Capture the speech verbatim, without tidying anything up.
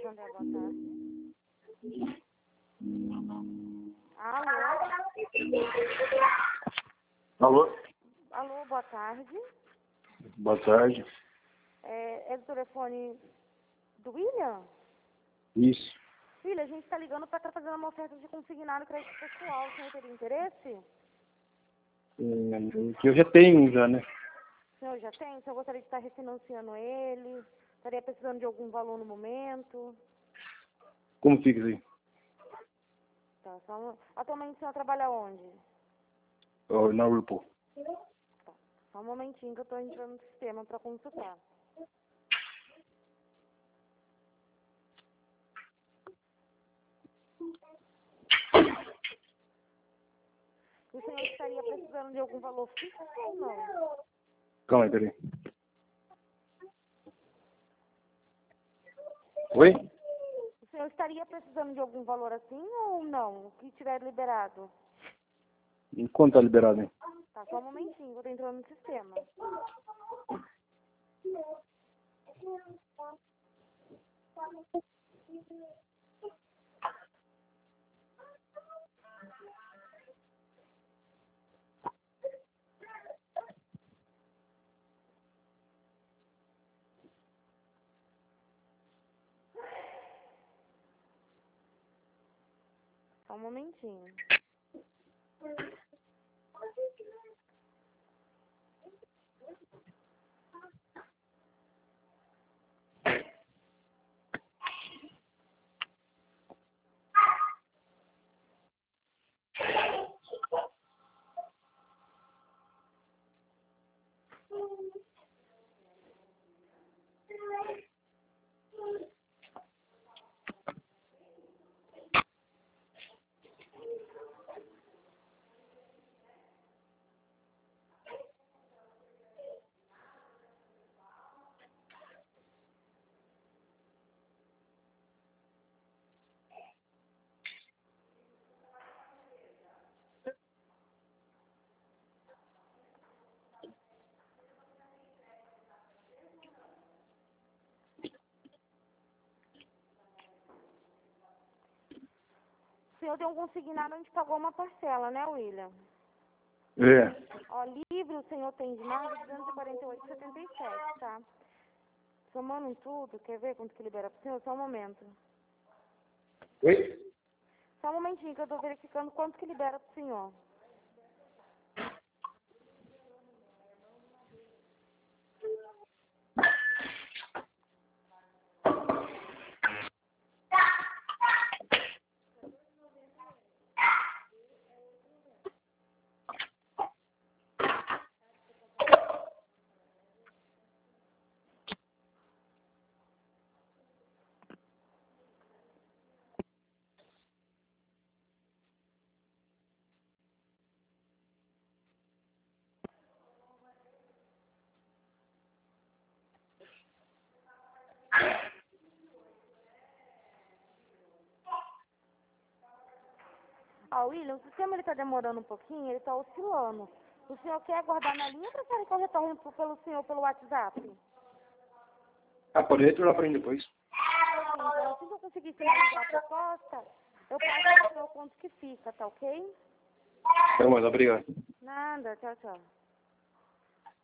André, boa tarde. Alô? Alô? Alô, boa tarde. Boa tarde. É, é do telefone do William? Isso. William, a gente está ligando para estar fazendo uma oferta de consignado crédito pessoal. O senhor teria interesse? Hum, que eu já tenho já, né? O senhor já tem? O senhor gostaria de estar refinanciando ele? Estaria precisando de algum valor no momento? Como fica isso aí? Tá, só um... Atualmente o senhor trabalha onde? Oh, na Whirlpool. Tá, só um momentinho que eu estou entrando no sistema para consultar. O senhor estaria precisando de algum valor fixo ou não? Calma aí, peraí. Oi? O senhor estaria precisando de algum valor assim ou não? O que tiver liberado? Quanto tá liberado, hein? Tá, só um momentinho, vou estar entrando no sistema. Só um momentinho. O senhor tem um consignado onde pagou uma parcela, né, William? É. Ó, livre o senhor tem de mais de duzentos e quarenta e oito vírgula setenta e sete, tá? Somando tudo, quer ver quanto que libera pro senhor? Só um momento. Oi? Só um momentinho que eu tô verificando quanto que libera pro senhor. Ó, William, o sistema ele tá demorando um pouquinho, ele tá oscilando. O senhor quer aguardar na linha ou prefere que eu retorne pro- pelo senhor pelo WhatsApp? Ah, pode retornar pra mim depois. Então, assim que eu conseguir finalizar a proposta, eu passo pro senhor quanto que fica, tá ok? Então, mas obrigado. Nada, tchau, tchau.